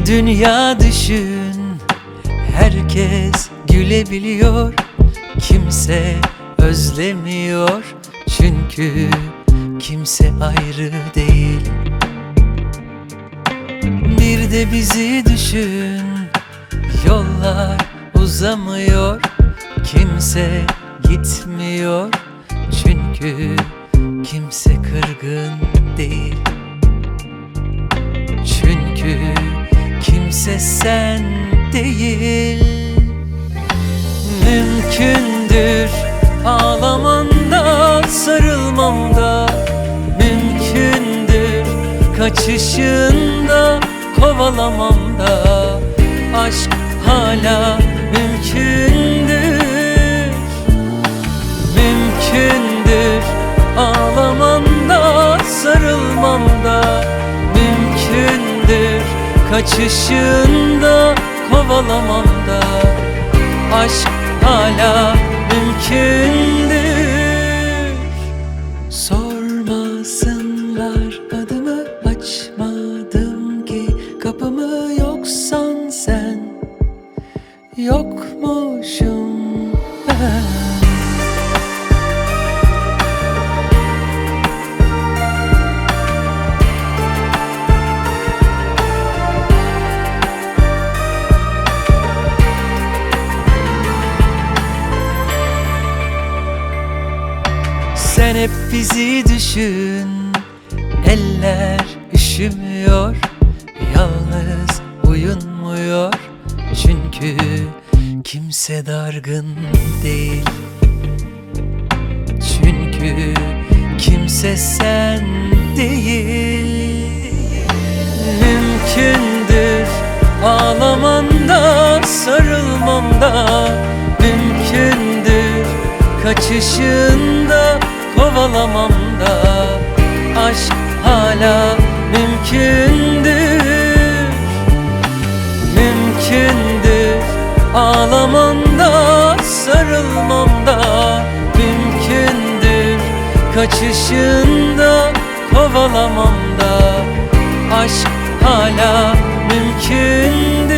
Dünya düşün, herkes gülebiliyor, kimse özlemiyor, çünkü kimse ayrı değil. Bir de bizi düşün, yollar uzamıyor, kimse gitmiyor, çünkü kimse kırgın değil. Çünkü kimse sen değil. Mümkündür ağlamanda, sarılmamda, mümkündür kaçışında, kovalamamda. Aşk hala mümkündür. Mümkündür ağlamanda, sarılmamda, mümkündür kaçışında, kovalamamda. Aşk hala mümkündür. Sormasınlar adımı, açmadım ki kapımı. Yoksan sen, yokmuşum ben. Sen hep bizi düşün, eller üşümüyor, yalnız uyunmuyor, çünkü kimse dargın değil. Çünkü kimse sen değil. Mümkündür ağlamanda, sarılmamda, mümkündür kaçışında, kovalamamda. Aşk hala mümkündür. Mümkündür ağlamamda, sarılmamda, mümkündür kaçışında, kovalamamda. Aşk hala mümkündür.